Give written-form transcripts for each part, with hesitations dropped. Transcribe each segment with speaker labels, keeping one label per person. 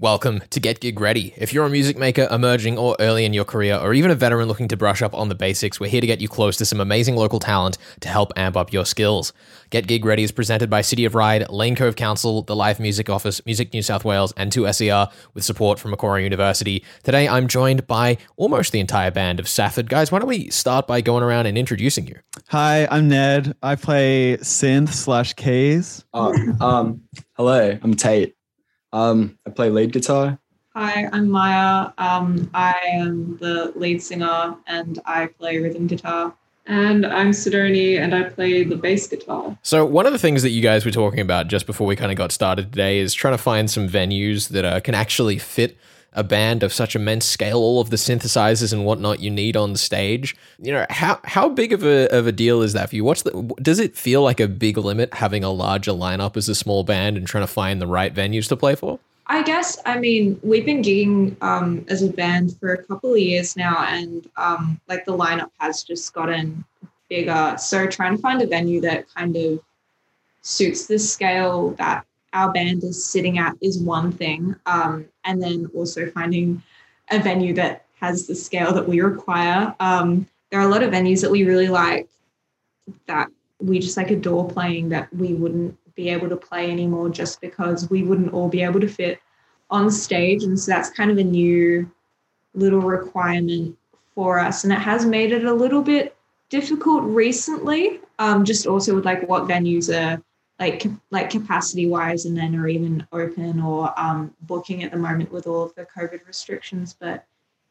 Speaker 1: Welcome to Get Gig Ready. If you're a music maker emerging or early in your career, or even a veteran looking to brush up on the basics, we're here to get you close to some amazing local talent to help amp up your skills. Get Gig Ready is presented by City of Ryde, Lane Cove Council, the Live Music Office, Music New South Wales, and 2SER, with support from Macquarie University. Today, I'm joined by almost the entire band of Safford. Guys, why don't we start by going around and introducing you?
Speaker 2: Hi, I'm Ned. I play synth/keys.
Speaker 3: Hello, I'm Tate. I play lead guitar.
Speaker 4: Hi, I'm Maya. I am the lead singer and I play rhythm guitar. And I'm Sidoni and I play the bass guitar.
Speaker 1: So one of the things that you guys were talking about just before we kind of got started today is trying to find some venues that can actually fit a band of such immense scale, all of the synthesizers and whatnot you need on stage. You know, how big of a deal is that for you? Does it feel like a big limit having a larger lineup as a small band and trying to find the right venues to play for?
Speaker 4: I guess, we've been gigging as a band for a couple of years now, and the lineup has just gotten bigger. So trying to find a venue that kind of suits the scale that our band is sitting at is one thing, and then also finding a venue that has the scale that we require. There are a lot of venues that we really like that we just adore playing that we wouldn't be able to play anymore just because we wouldn't all be able to fit on stage. And so that's kind of a new little requirement for us. And it has made it a little bit difficult recently, just also with what venues are like capacity wise and then are even open or booking at the moment with all of the COVID restrictions. But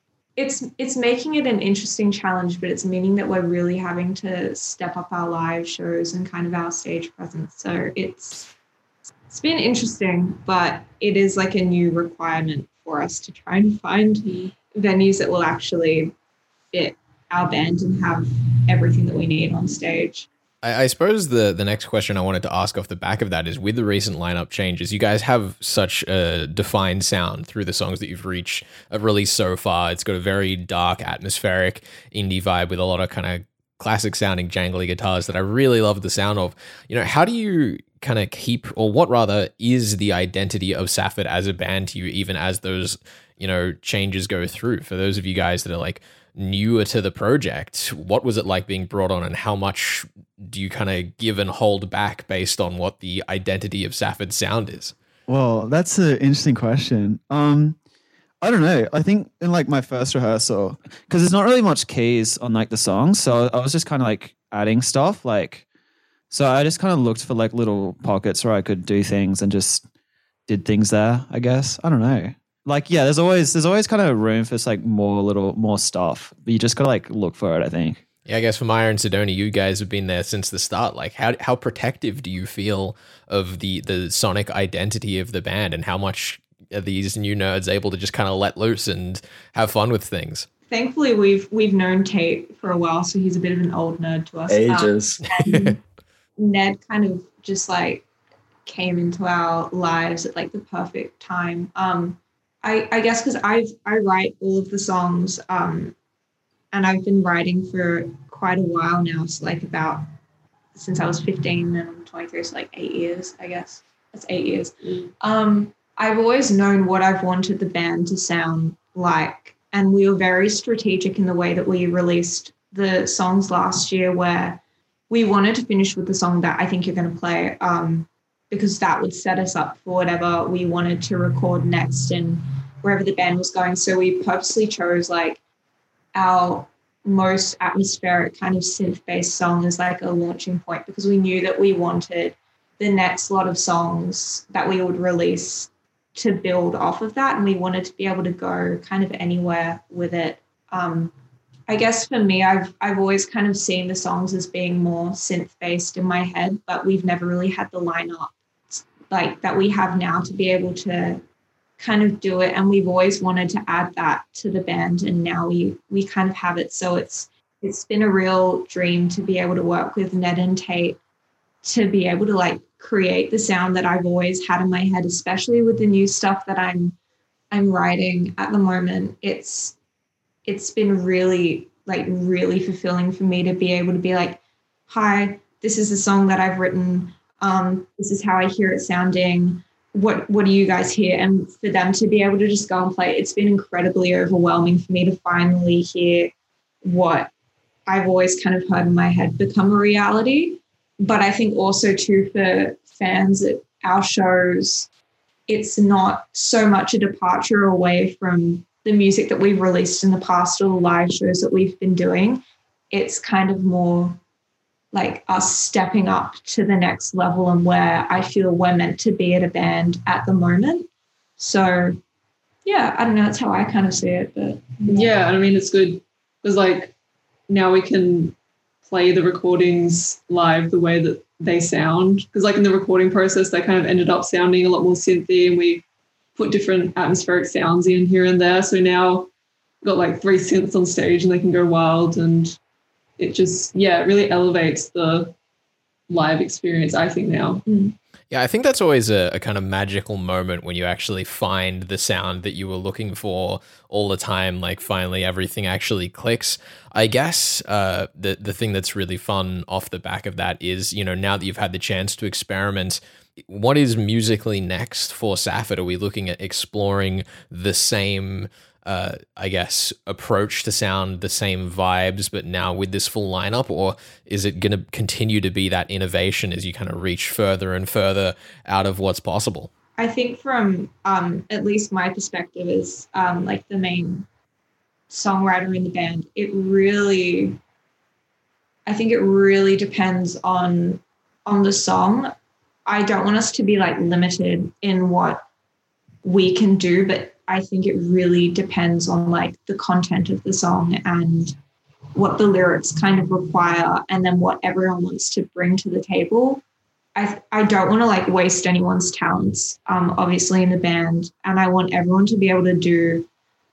Speaker 4: it's making it an interesting challenge, but it's meaning that we're really having to step up our live shows and kind of our stage presence. So it's been interesting, but it is a new requirement for us to try and find venues that will actually fit our band and have everything that we need on stage.
Speaker 1: I suppose the next question I wanted to ask off the back of that is, with the recent lineup changes, you guys have such a defined sound through the songs that you've released so far. It's got a very dark, atmospheric indie vibe with a lot of kind of classic sounding jangly guitars that I really love the sound of. You know, how do you kind of keep, or what rather is the identity of Safford as a band to you, even as those, changes go through? For those of you guys that are newer to the project, what was it like being brought on, and how much do you kind of give and hold back based on what the identity of Safford's sound is?
Speaker 2: Well, that's an interesting question. I don't know. I think in my first rehearsal, because there's not really much keys on the songs, so I was just kind of adding stuff. So I just kind of looked for little pockets where I could do things and just did things there, I guess. I don't know. There's always kind of room for more stuff, but you just gotta look for it, I think.
Speaker 1: Yeah, I guess for Maya and Sidoni, you guys have been there since the start. How protective do you feel of the sonic identity of the band, and how much are these new nerds able to just kind of let loose and have fun with things?
Speaker 4: Thankfully, we've known Tate for a while, so he's a bit of an old nerd to us.
Speaker 3: Ages.
Speaker 4: Ned kind of just came into our lives at the perfect time. I guess because I write all of the songs, and I've been writing for quite a while now. So since I was 15 and I'm 23, so 8 years, I guess. That's 8 years. I've always known what I've wanted the band to sound like. And we were very strategic in the way that we released the songs last year, where we wanted to finish with the song that I think you're going to play, because that would set us up for whatever we wanted to record next and wherever the band was going. So we purposely chose our most atmospheric kind of synth-based song as a launching point, because we knew that we wanted the next lot of songs that we would release to build off of that, and we wanted to be able to go kind of anywhere with it. I guess for me, I've always kind of seen the songs as being more synth-based in my head, but we've never really had the lineup that we have now to be able to kind of do it, and we've always wanted to add that to the band, and now we kind of have it. So it's been a real dream to be able to work with Ned and Tate to be able to create the sound that I've always had in my head, especially with the new stuff that I'm writing at the moment. It's been really really fulfilling for me to be able to be hi, this is a song that I've written, this is how I hear it sounding. what do you guys hear? And for them to be able to just go and play, it's been incredibly overwhelming for me to finally hear what I've always kind of heard in my head become a reality. But I think also too, for fans at our shows, it's not so much a departure away from the music that we've released in the past or the live shows that we've been doing. It's kind of more like us stepping up to the next level and where I feel we're meant to be at a band at the moment. So yeah, I don't know, that's how I kind of see it. But
Speaker 5: yeah, I mean, it's good because like now we can play the recordings live the way that they sound, because like in the recording process they kind of ended up sounding a lot more synthy, and we put different atmospheric sounds in here and there. So now we've got like 3 synths on stage and they can go wild, and it just, yeah, it really elevates the live experience, I think, now.
Speaker 1: Yeah, I think that's always a kind of magical moment when you actually find the sound that you were looking for all the time. Like finally everything actually clicks. I guess the thing that's really fun off the back of that is, you know, now that you've had the chance to experiment, what is musically next for Safford? Are we looking at exploring the same I guess, approach to sound, the same vibes, but now with this full lineup? Or is it going to continue to be that innovation as you kind of reach further and further out of what's possible?
Speaker 4: I think from at least my perspective as like the main songwriter in the band, I think it really depends on the song. I don't want us to be like limited in what we can do, but I think it really depends on like the content of the song and what the lyrics kind of require, and then what everyone wants to bring to the table. I don't want to like waste anyone's talents, obviously in the band, and I want everyone to be able to do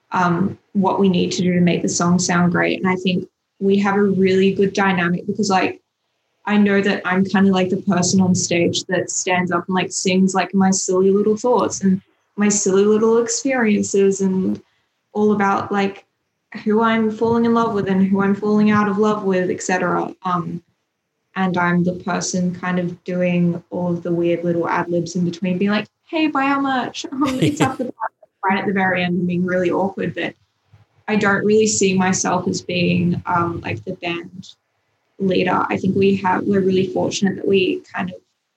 Speaker 4: what we need to do to make the song sound great. And I think we have a really good dynamic because like I know that I'm kind of like the person on stage that stands up and like sings like my silly little thoughts and my silly little experiences and all about like who I'm falling in love with and who I'm falling out of love with, etc. And I'm the person kind of doing all of the weird little ad libs in between, being like, hey, buy our merch. It's up the back, right at the very end, and being really awkward. But I don't really see myself as being like the band leader. I think we're really fortunate that we kind of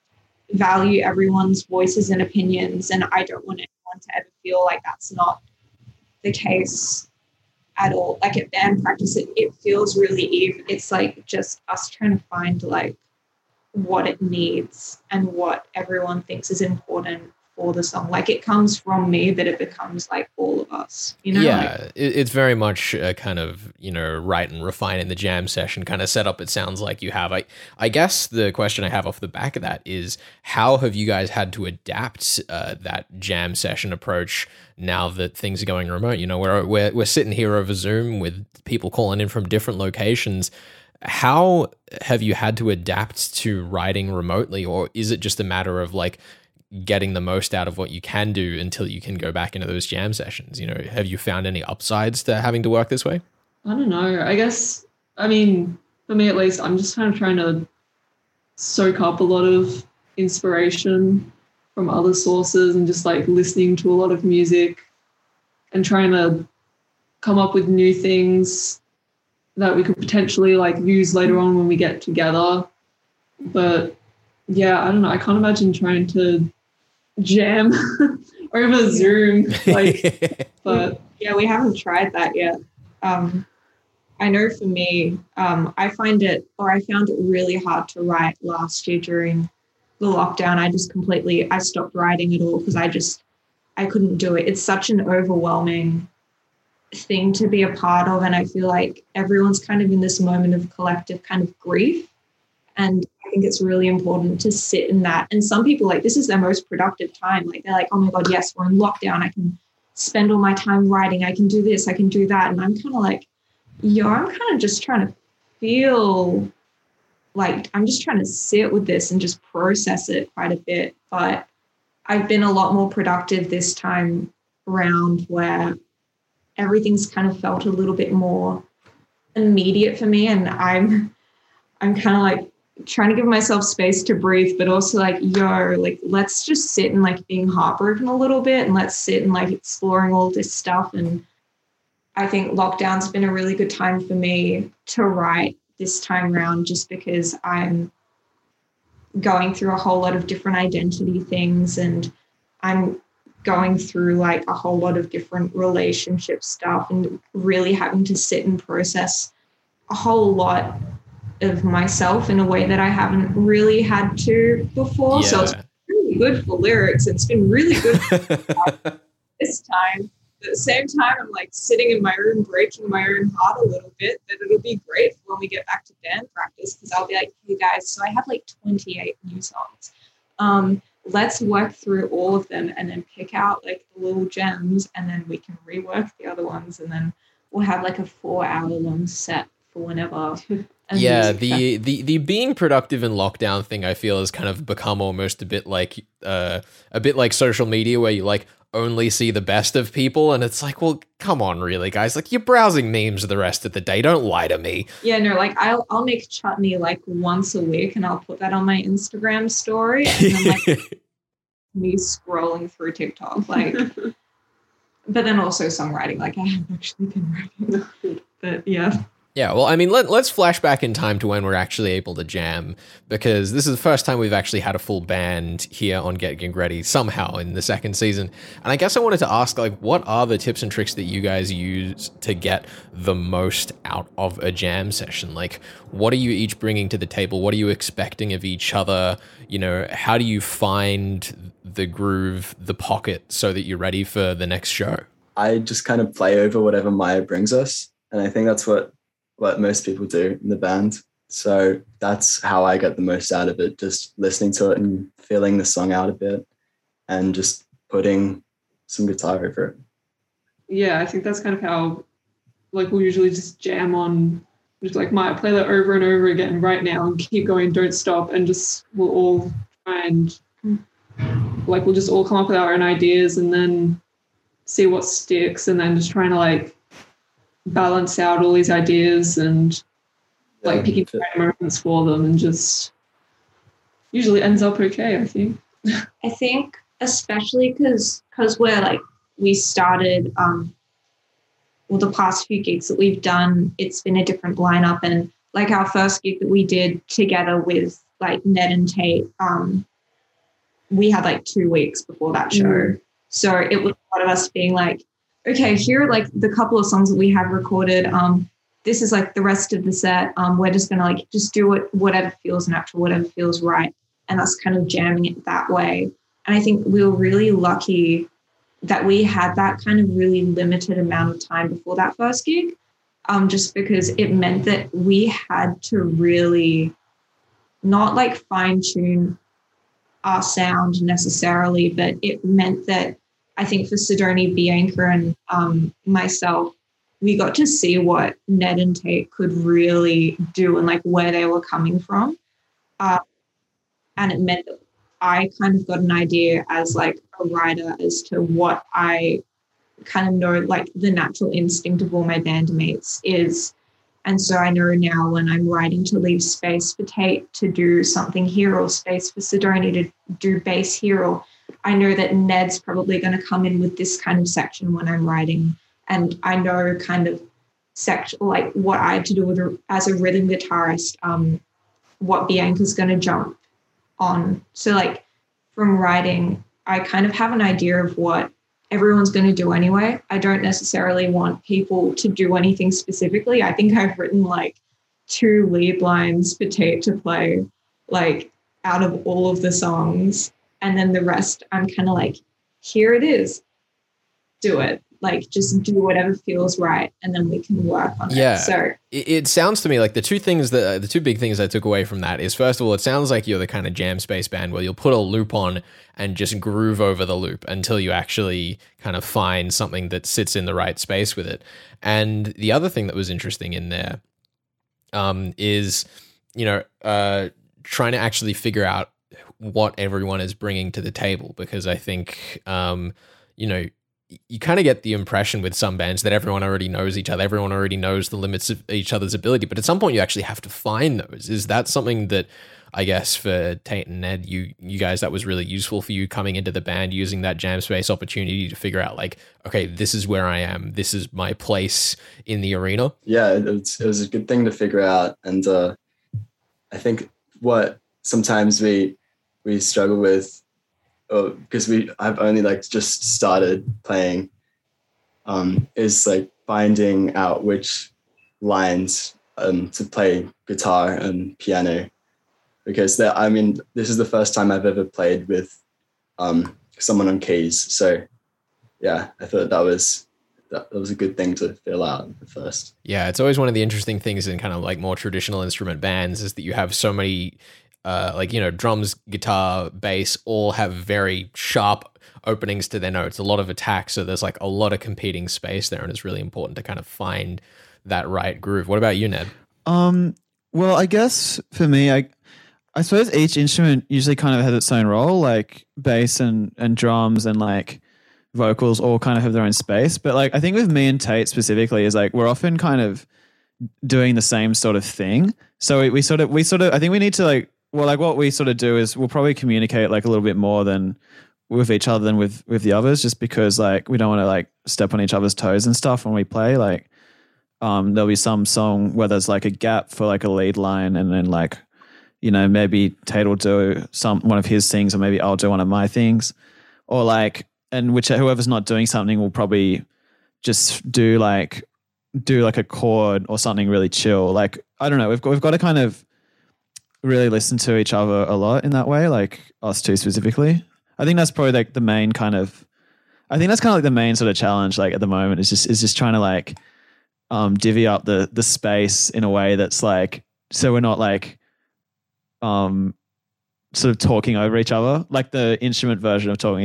Speaker 4: value everyone's voices and opinions, and I don't want anyone to ever feel like that's not the case at all. Like at band practice, it feels really even. It's like just us trying to find like what it needs and what everyone thinks is important for the song. Like it comes from me, but it becomes like all of us, you know?
Speaker 1: Yeah,
Speaker 4: like,
Speaker 1: it's very much a kind of, you know, write and refine in the jam session kind of setup it sounds like you have. I guess the question I have off the back of that is, how have you guys had to adapt that jam session approach now that things are going remote? You know, we're sitting here over Zoom with people calling in from different locations. How have you had to adapt to writing remotely, or is it just a matter of like getting the most out of what you can do until you can go back into those jam sessions? You know, have you found any upsides to having to work this way?
Speaker 5: I don't know. I guess, I mean, for me at least, I'm just kind of trying to soak up a lot of inspiration from other sources and just like listening to a lot of music and trying to come up with new things that we could potentially like use later on when we get together. But yeah, I don't know. I can't imagine trying to jam over Zoom. Like, but
Speaker 4: yeah, we haven't tried that yet. I know for me, I found it really hard to write last year during the lockdown. I stopped writing at all because I couldn't do it. It's such an overwhelming thing to be a part of, and I feel like everyone's kind of in this moment of collective kind of grief, and I think it's really important to sit in that. And some people, like, this is their most productive time. Like, they're like, oh my God, yes, we're in lockdown. I can spend all my time writing. I can do this. I can do that. And I'm kind of like, I'm kind of just trying to feel like I'm just trying to sit with this and just process it quite a bit. But I've been a lot more productive this time around, where everything's kind of felt a little bit more immediate for me. And I'm kind of like trying to give myself space to breathe, but also like, yo, like, let's just sit and like being heartbroken a little bit, and let's sit and like exploring all this stuff. And I think lockdown's been a really good time for me to write this time around, just because I'm going through a whole lot of different identity things, and I'm going through like a whole lot of different relationship stuff, and really having to sit and process a whole lot of myself in a way that I haven't really had to before.
Speaker 1: Yeah.
Speaker 4: So it's really good for lyrics. It's been really good this time. At the same time, I'm like sitting in my room, breaking my own heart a little bit, that it'll be great when we get back to band practice, because I'll be like, hey guys, so I have like 28 new songs. Let's work through all of them and then pick out like the little gems, and then we can rework the other ones, and then we'll have like a 4-hour long set for whenever.
Speaker 1: Yeah, the being productive in lockdown thing, I feel, has kind of become almost a bit like social media, where you like only see the best of people, and it's like, well, come on, really, guys, like, you're browsing memes the rest of the day, don't lie to me.
Speaker 4: Yeah, no, like I'll make chutney like once a week, and I'll put that on my Instagram story, and then like me scrolling through TikTok, like. But then also songwriting, like I have actually been writing. But yeah.
Speaker 1: Yeah, well, I mean, let's flash back in time to when we're actually able to jam, because this is the first time we've actually had a full band here on Getting Ready somehow in the second season. And I guess I wanted to ask, like, what are the tips and tricks that you guys use to get the most out of a jam session? Like, what are you each bringing to the table? What are you expecting of each other? You know, how do you find the groove, the pocket, so that you're ready for the next show?
Speaker 3: I just kind of play over whatever Maya brings us. And I think that's what most people do in the band. So that's how I get the most out of it, just listening to it and feeling the song out a bit and just putting some guitar over it.
Speaker 5: Yeah, I think that's kind of how, like, we'll usually just jam on, just like, might play that over and over again right now and keep going, don't stop, and just we'll all try and, like, we'll just all come up with our own ideas and then see what sticks, and then just trying to, like, balance out all these ideas and like picking the right moments for them, and just usually ends up okay, I think.
Speaker 4: I think especially because we're like, we started the past few gigs that we've done, it's been a different lineup, and like our first gig that we did together with like Ned and Tate, we had like 2 weeks before that show. So it was a lot of us being like, okay, here are like the couple of songs that we have recorded. This is like the rest of the set. We're just gonna like just do it, whatever feels natural, whatever feels right, and us kind of jamming it that way. And I think we were really lucky that we had that kind of really limited amount of time before that first gig, just because it meant that we had to really not like fine tune our sound necessarily, but it meant that I think for Sidoni, Bianca, and myself, we got to see what Ned and Tate could really do and like where they were coming from. And it meant that I kind of got an idea as like a writer as to what I kind of know, like the natural instinct of all my bandmates is. And so I know now when I'm writing to leave space for Tate to do something here, or space for Sidoni to do bass here, or I know that Ned's probably going to come in with this kind of section when I'm writing. And I know kind of like what I have to do with as a rhythm guitarist, what Bianca's going to jump on. So like from writing, I kind of have an idea of what everyone's going to do anyway. I don't necessarily want people to do anything specifically. I think I've written like 2 lead lines for Tate to play like out of all of the songs. And then the rest, I'm kind of like, here it is. Do it. Like, just do whatever feels right, and then we can work on it. So
Speaker 1: it sounds to me like the two big things I took away from that is, first of all, it sounds like you're the kind of jam space band where you'll put a loop on and just groove over the loop until you actually kind of find something that sits in the right space with it. And the other thing that was interesting in there is, trying to actually figure out what everyone is bringing to the table, because I think, you kind of get the impression with some bands that everyone already knows each other, everyone already knows the limits of each other's ability, but at some point you actually have to find those. Is that something that, I guess, for Tate and Ned, you guys, that was really useful for you coming into the band, using that jam space opportunity to figure out like, okay, this is where I am, this is my place in the arena?
Speaker 3: Yeah, it was a good thing to figure out. And I think what sometimes we struggle with, because I've only like just started playing, is like finding out which lines to play guitar and piano, because this is the first time I've ever played with someone on keys. So yeah, I thought that was a good thing to fill out at first.
Speaker 1: Yeah, it's always one of the interesting things in kind of like more traditional instrument bands is that you have so many drums, guitar, bass all have very sharp openings to their notes, a lot of attack. So there's like a lot of competing space there, and it's really important to kind of find that right groove. What about you, Ned?
Speaker 2: Well, I guess for me, I suppose each instrument usually kind of has its own role, like bass and drums and like vocals all kind of have their own space. But like I think with me and Tate specifically is like we're often kind of doing the same sort of thing. So we sort of I think we need to like, well, like what we sort of do is we'll probably communicate like a little bit more than with each other than with the others, just because like we don't want to like step on each other's toes and stuff when we play. Like there'll be some song where there's like a gap for like a lead line, and then like, you know, maybe Tate will do one of his things, or maybe I'll do one of my things, or like, and whoever's not doing something will probably just do like a chord or something really chill. Like I don't know, we've got to kind of really listen to each other a lot in that way, like us two specifically. I think that's probably like the main kind of, I think that's kind of like the main sort of challenge like at the moment is just trying to like divvy up the space in a way that's like, so we're not like sort of talking over each other, like the instrument version of talking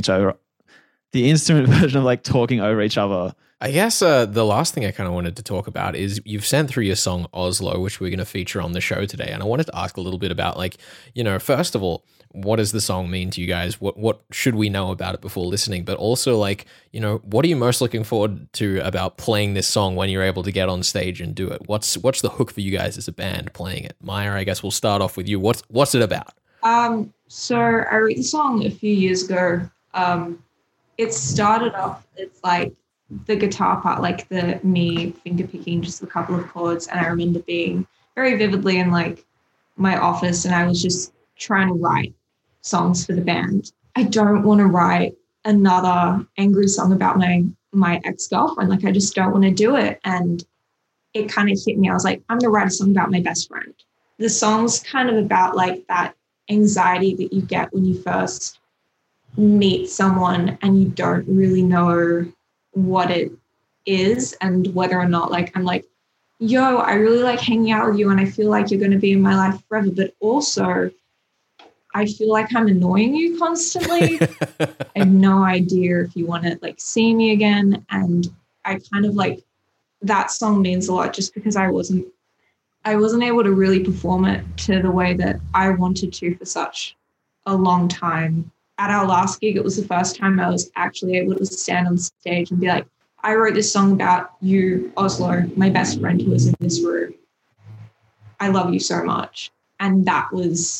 Speaker 2: over each other.
Speaker 1: I guess the last thing I kind of wanted to talk about is you've sent through your song Oslo, which we're going to feature on the show today. And I wanted to ask a little bit about like, you know, first of all, what does the song mean to you guys? What should we know about it before listening? But also like, you know, what are you most looking forward to about playing this song when you're able to get on stage and do it? What's the hook for you guys as a band playing it? Maya, I guess we'll start off with you. What's it about?
Speaker 4: So I wrote the song a few years ago. It started off, it's like the guitar part, like the me finger picking just a couple of chords. And I remember being very vividly in like my office, and I was just trying to write songs for the band. I don't want to write another angry song about my ex-girlfriend. Like I just don't want to do it. And it kind of hit me. I was like, I'm going to write a song about my best friend. The song's kind of about like that anxiety that you get when you first meet someone and you don't really know what it is and whether or not like I'm like, yo, I really like hanging out with you and I feel like you're going to be in my life forever, but also I feel like I'm annoying you constantly. I have no idea if you want to like see me again. And I kind of like, that song means a lot just because I wasn't able to really perform it to the way that I wanted to for such a long time. At our last gig, it was the first time I was actually able to stand on stage and be like, I wrote this song about you, Oslo, my best friend who was in this room. I love you so much. And that was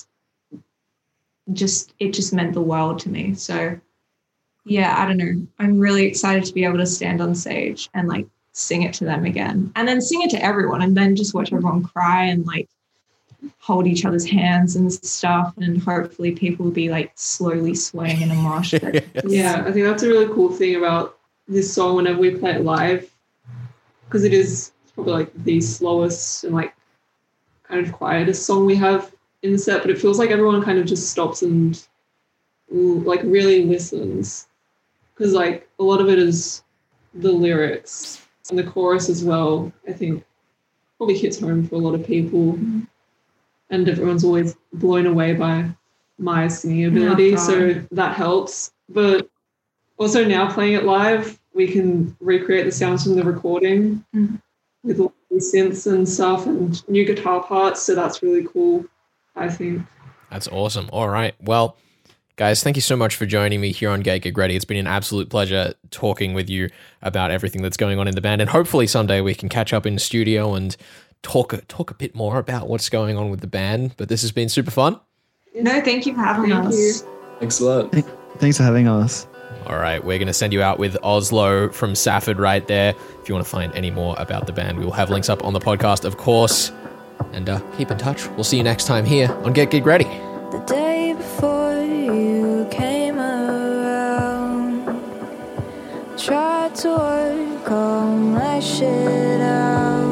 Speaker 4: it just meant the world to me. So yeah, I don't know. I'm really excited to be able to stand on stage and like sing it to them again, and then sing it to everyone, and then just watch everyone cry and like hold each other's hands and stuff, and hopefully people will be like slowly swaying in a mosh pit.
Speaker 5: Yeah, I think that's a really cool thing about this song whenever we play it live, because it's probably like the slowest and like kind of quietest song we have in the set, but it feels like everyone kind of just stops and like really listens, because like a lot of it is the lyrics and the chorus as well. I think probably hits home for a lot of people. Mm-hmm. And everyone's always blown away by my singing ability, so that helps. But also now playing it live, we can recreate the sounds from the recording with all the synths and stuff and new guitar parts, so that's really cool, I think.
Speaker 1: That's awesome. All right. Well, Guys, thank you so much for joining me here on Get Ready. It's been an absolute pleasure talking with you about everything that's going on in the band, and hopefully someday we can catch up in the studio and talk a bit more about what's going on with the band. But this has been super fun.
Speaker 4: No, thank you for having
Speaker 5: Thank
Speaker 4: us.
Speaker 5: you.
Speaker 3: Thanks a lot.
Speaker 2: Thanks for having us.
Speaker 1: All right, we're going to send you out with Oslo from Safford right there. If you want to find any more about the band, we will have links up on the podcast, of course. And keep in touch. We'll see you next time here on Get Ready.
Speaker 6: The day before you came around, tried to work all my shit out.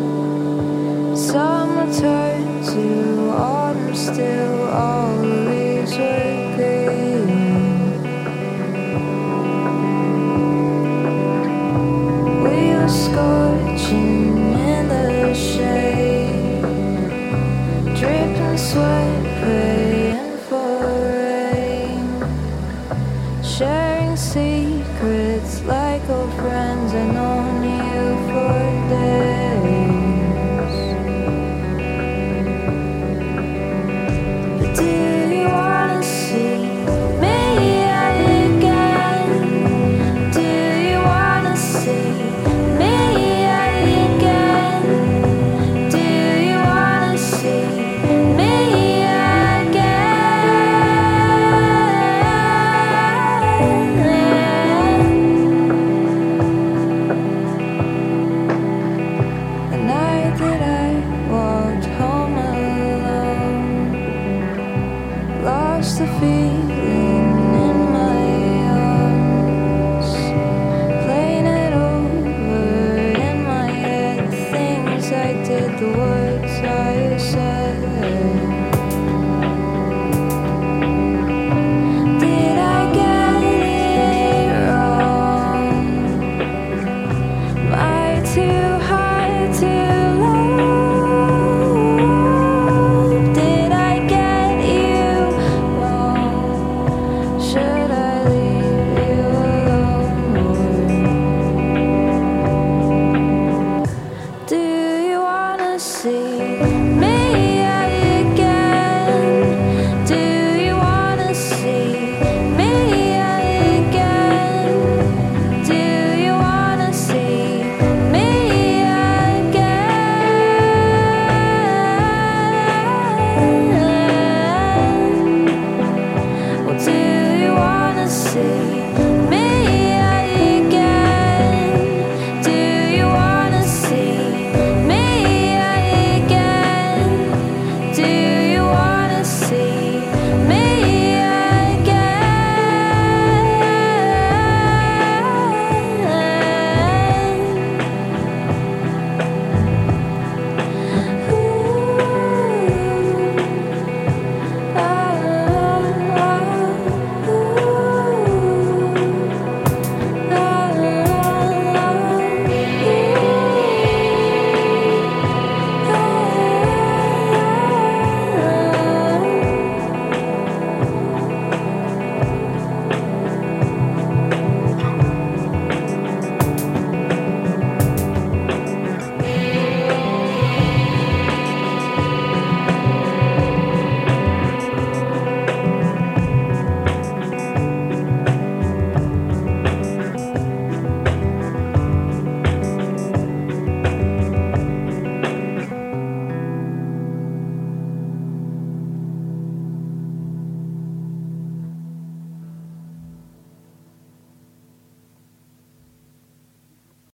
Speaker 6: Summer turned to autumn, still all the leaves were green. We were scorching in the shade, dripping sweat, praying for rain, sharing secrets like old friends. I've known you for